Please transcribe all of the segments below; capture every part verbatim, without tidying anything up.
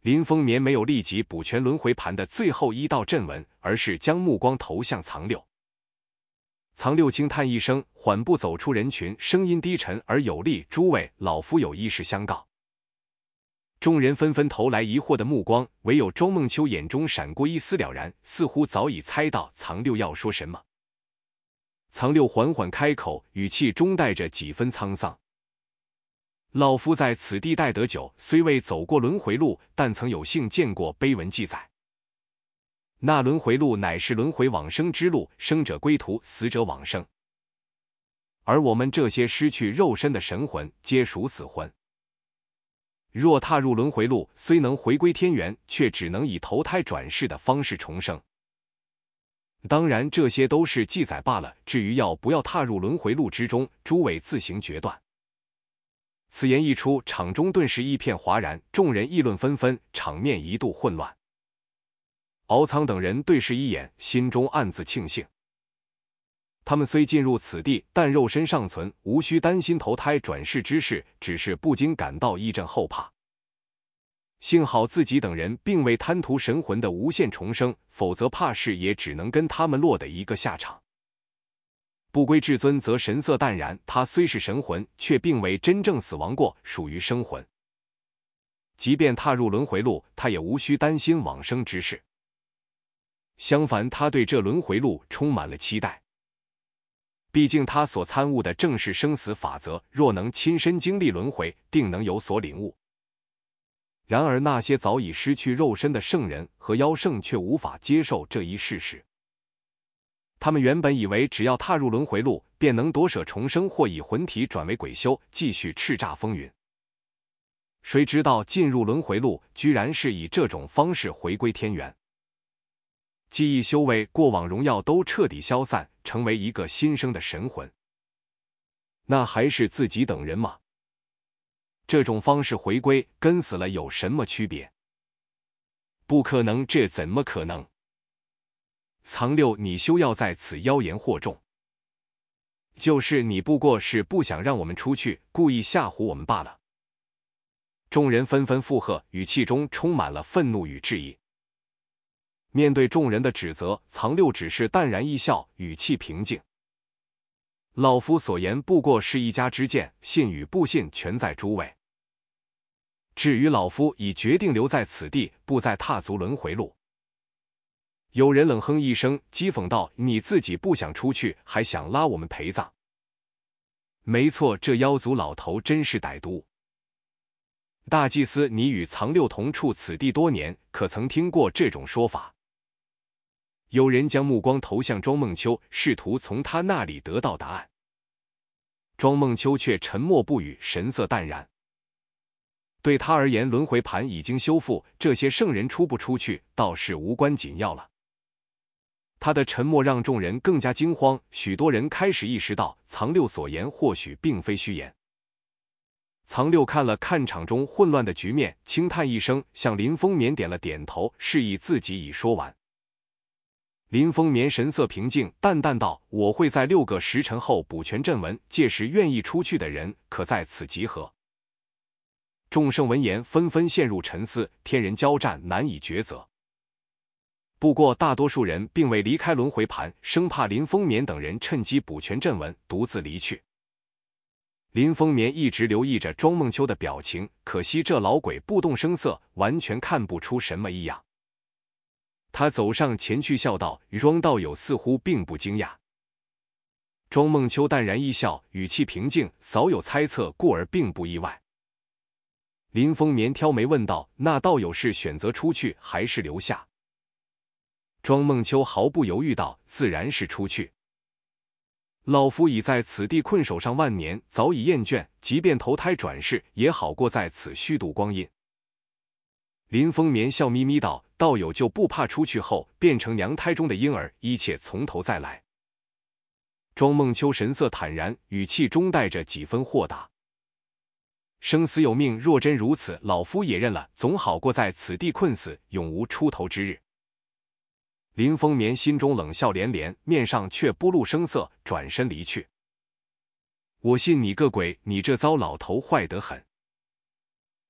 林风眠没有立即补全轮回盘的最后一道阵纹，而是将目光投向藏六。藏六轻叹一声，缓步走出人群，声音低沉而有力：“诸位，老夫有一事相告。”众人纷纷投来疑惑的目光，唯有庄梦秋眼中闪过一丝了然，似乎早已猜到藏六要说什么。藏六缓缓开口，语气中带着几分沧桑：“老夫在此地待得久，虽未走过轮回路，但曾有幸见过碑文记载。那轮回路乃是轮回往生之路，生者归途，死者往生。而我们这些失去肉身的神魂，皆属死魂。若踏入轮回路，虽能回归天元，却只能以投胎转世的方式重生。当然，这些都是记载罢了，至于要不要踏入轮回路之中，诸位自行决断。”此言一出，场中顿时一片哗然，众人议论纷纷，场面一度混乱。敖仓等人对视一眼，心中暗自庆幸。他们虽进入此地，但肉身尚存，无需担心投胎转世之事，只是不禁感到一阵后怕。幸好自己等人并未贪图神魂的无限重生，否则怕是也只能跟他们落得一个下场。不归至尊则神色淡然，他虽是神魂，却并未真正死亡过，属于生魂。即便踏入轮回路，他也无需担心往生之事。相反，他对这轮回路充满了期待。毕竟他所参悟的正是生死法则，若能亲身经历轮回，定能有所领悟。然而那些早已失去肉身的圣人和妖圣却无法接受这一事实。他们原本以为只要踏入轮回路，便能夺舍重生，或以魂体转为鬼修，继续叱咤风云。谁知道进入轮回路，居然是以这种方式回归天元。记忆修为、过往荣耀都彻底消散，成为一个新生的神魂。那还是自己等人吗？这种方式回归，跟死了有什么区别？不可能，这怎么可能？藏六，你休要在此妖言惑众。就是你不过是不想让我们出去，故意吓唬我们罢了。众人纷纷附和，语气中充满了愤怒与质疑。面对众人的指责，藏六只是淡然一笑，语气平静：“老夫所言不过是一家之见，信与不信全在诸位。至于老夫已决定留在此地，不再踏足轮回路。”有人冷哼一声，讥讽道：“你自己不想出去，还想拉我们陪葬？”没错，这妖族老头真是歹毒。大祭司，你与藏六同处此地多年，可曾听过这种说法？有人将目光投向庄梦秋，试图从他那里得到答案。庄梦秋却沉默不语，神色淡然。对他而言，轮回盘已经修复，这些圣人出不出去，倒是无关紧要了。他的沉默让众人更加惊慌，许多人开始意识到藏六所言或许并非虚言。藏六看了看场中混乱的局面，轻叹一声，向林风眠点了点头，示意自己已说完。林风眠神色平静，淡淡道：“我会在六个时辰后补全阵纹，届时愿意出去的人可在此集合。”众圣闻言纷纷陷入沉思，天人交战，难以抉择。不过大多数人并未离开轮回盘，生怕林风眠等人趁机补全阵纹，独自离去。林风眠一直留意着庄梦秋的表情，可惜这老鬼不动声色，完全看不出什么异样。他走上前去笑道：“庄道友似乎并不惊讶。”庄梦秋淡然一笑，语气平静：“早有猜测，故而并不意外。”林风眠挑眉问道：“那道友是选择出去，还是留下？”庄梦秋毫不犹豫道：“自然是出去。老夫已在此地困守上万年，早已厌倦，即便投胎转世，也好过在此虚度光阴。”林风眠笑眯眯道：“道友就不怕出去后变成娘胎中的婴儿，一切从头再来？”庄梦秋神色坦然，语气中带着几分豁达：“生死有命，若真如此，老夫也认了，总好过在此地困死，永无出头之日。”林风眠心中冷笑连连，面上却不露声色，转身离去。“我信你个鬼！你这糟老头坏得很。”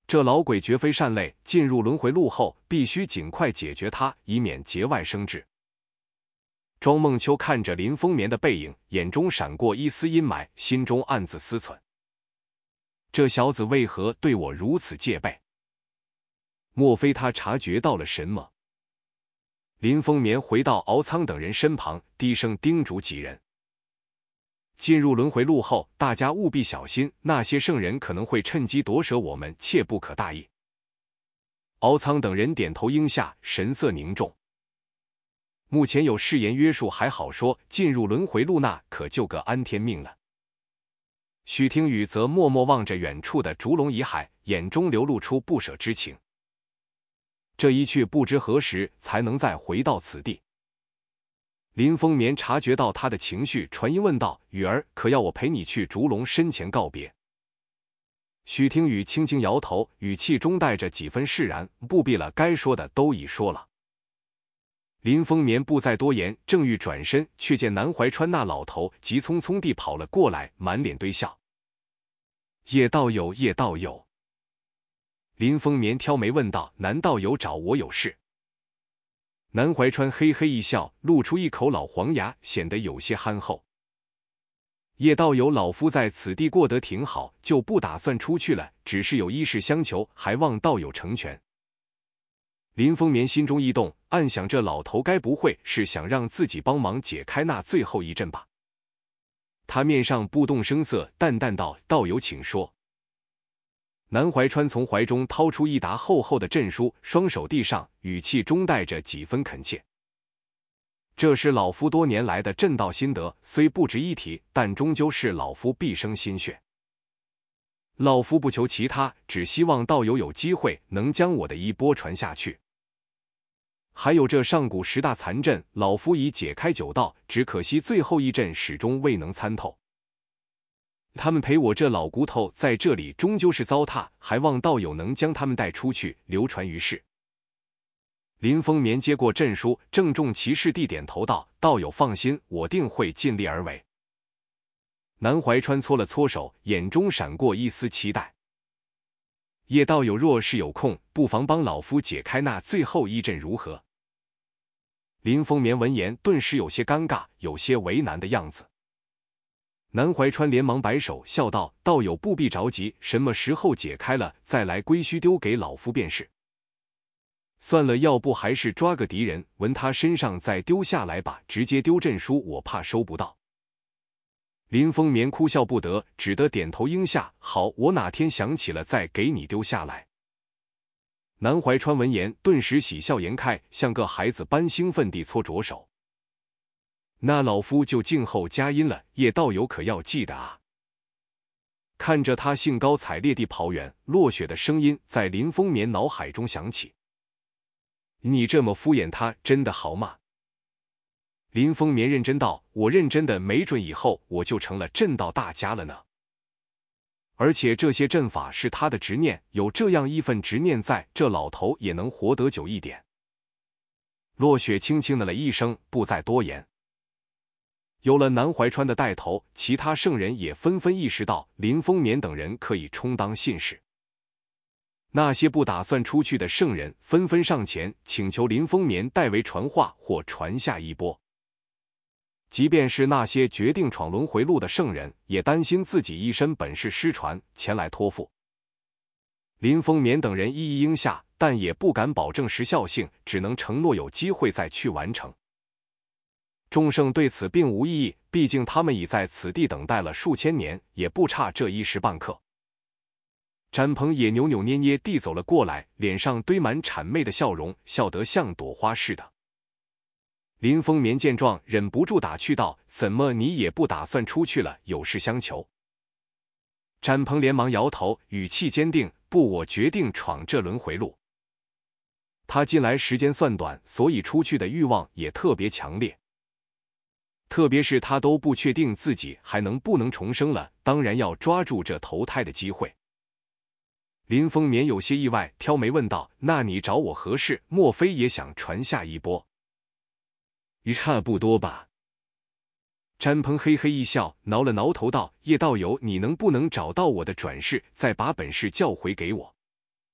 这老鬼绝非善类，进入轮回路后，必须尽快解决他，以免节外生枝。庄梦秋看着林风眠的背影，眼中闪过一丝阴霾，心中暗自思忖：这小子为何对我如此戒备？莫非他察觉到了什么？林风眠回到敖仓等人身旁，低声叮嘱几人：进入轮回路后，大家务必小心，那些圣人可能会趁机夺舍我们，切不可大意。敖仓等人点头应下，神色凝重。目前有誓言约束还好说，进入轮回路那可就个安天命了。许听雨则默默望着远处的烛龙遗骸，眼中流露出不舍之情。这一去不知何时才能再回到此地。林风眠察觉到他的情绪，传音问道：雨儿，可要我陪你去烛龙身前告别？许听雨轻轻摇头，语气中带着几分释然：不必了，该说的都已说了。林风眠不再多言，正欲转身，却见南怀川那老头急匆匆地跑了过来，满脸堆笑：叶道友，叶道友。林风眠挑眉问道：难道有找我有事？南怀川嘿嘿一笑，露出一口老黄牙，显得有些憨厚。叶道友，老夫在此地过得挺好，就不打算出去了，只是有一事相求，还望道友成全。林风眠心中一动，暗想这老头该不会是想让自己帮忙解开那最后一阵吧？他面上不动声色，淡淡道：道友请说。南怀川从怀中掏出一沓厚厚的阵书，双手递上，语气中带着几分恳切：这是老夫多年来的阵道心得，虽不值一提，但终究是老夫毕生心血。老夫不求其他，只希望道友有机会能将我的衣钵传下去。还有这上古十大残阵，老夫已解开九道，只可惜最后一阵始终未能参透。他们陪我这老骨头在这里终究是糟蹋，还望道友能将他们带出去，流传于世。林风眠接过阵书，郑重其事地点头道：道友放心，我定会尽力而为。南怀川搓了搓手，眼中闪过一丝期待。叶道友若是有空，不妨帮老夫解开那最后一阵如何？林风眠闻言顿时有些尴尬，有些为难的样子。南怀川连忙摆手笑道：道友不必着急，什么时候解开了再来归墟丢给老夫便是。算了，要不还是抓个敌人，闻他身上再丢下来吧，直接丢阵书我怕收不到。林风眠哭笑不得，只得点头应下：好，我哪天想起了再给你丢下来。南怀川闻言顿时喜笑颜开，像个孩子般兴奋地搓着手。那老夫就静候佳音了，叶道友可要记得啊。看着他兴高采烈地跑远，落雪的声音在林风眠脑海中响起：你这么敷衍他真的好吗？林风眠认真道：我认真的，没准以后我就成了阵道大家了呢。而且这些阵法是他的执念，有这样一份执念在，这老头也能活得久一点。落雪轻轻的了一声，不再多言。有了南怀川的带头，其他圣人也纷纷意识到林风眠等人可以充当信使。那些不打算出去的圣人纷纷上前请求林风眠代为传话或传下衣钵。即便是那些决定闯轮回路的圣人，也担心自己一身本事失传，前来托付。林风眠等人一一应下，但也不敢保证时效性，只能承诺有机会再去完成。众圣对此并无异议，毕竟他们已在此地等待了数千年，也不差这一时半刻。展鹏也扭扭捏捏地走了过来，脸上堆满谄媚的笑容，笑得像朵花似的。林风眠见状，忍不住打趣道：怎么你也不打算出去了，有事相求？展鹏连忙摇头，语气坚定：不，我决定闯这轮回路。他进来时间算短，所以出去的欲望也特别强烈。特别是他都不确定自己还能不能重生了，当然要抓住这投胎的机会。林风眠有些意外，挑眉问道：那你找我何事？莫非也想传下一波？差不多吧。詹鹏嘿嘿一笑，挠了挠头道：叶道友，你能不能找到我的转世，再把本事叫回给我？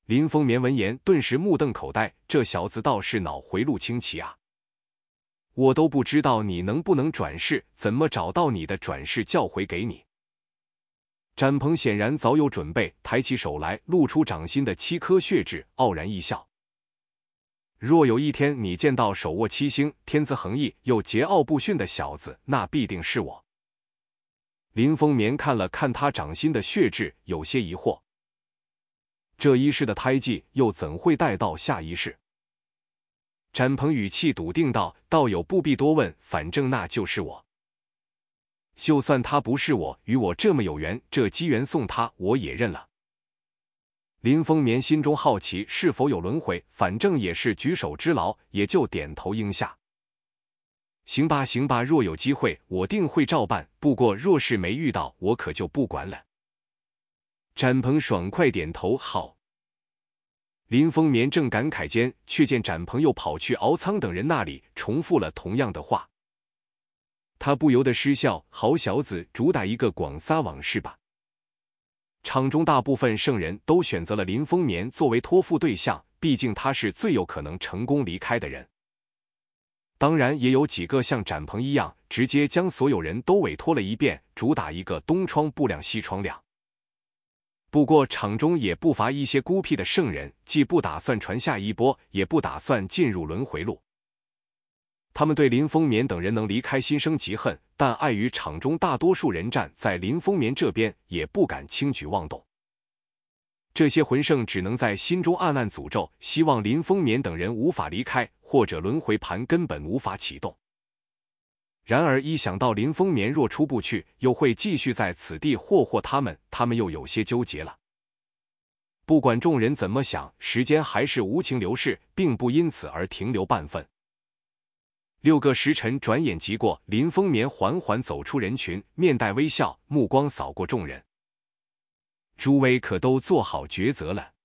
林风眠闻言，顿时目瞪口呆，这小子倒是脑回路清奇啊！我都不知道你能不能转世，怎么找到你的转世教诲给你？展鹏显然早有准备，抬起手来，露出掌心的七颗血痣，傲然一笑。若有一天你见到手握七星、天资横溢又桀骜不驯的小子，那必定是我。林风眠看了看他掌心的血痣，有些疑惑。这一世的胎记又怎会带到下一世？展鹏语气笃定道：“道友不必多问，反正那就是我。就算他不是我，与我这么有缘，这机缘送他，我也认了。”林风眠心中好奇是否有轮回，反正也是举手之劳，也就点头应下。行吧行吧，若有机会，我定会照办。不过若是没遇到，我可就不管了。展鹏爽快点头，好。林风眠正感慨间，却见展鹏又跑去敖仓等人那里，重复了同样的话。他不由得失笑：好小子，主打一个广撒网是吧？场中大部分圣人都选择了林风眠作为托付对象，毕竟他是最有可能成功离开的人。当然也有几个像展鹏一样，直接将所有人都委托了一遍，主打一个东窗不亮西窗亮。不过场中也不乏一些孤僻的圣人，既不打算传下一波，也不打算进入轮回路。他们对林风眠等人能离开心生嫉恨，但碍于场中大多数人站在林风眠这边，也不敢轻举妄动。这些魂圣只能在心中暗暗诅咒，希望林风眠等人无法离开，或者轮回盘根本无法启动。然而一想到林风眠若出不去，又会继续在此地霍霍他们，他们又有些纠结了。不管众人怎么想，时间还是无情流逝，并不因此而停留半分。六个时辰转眼即过，林风眠缓缓走出人群，面带微笑，目光扫过众人。诸位可都做好抉择了？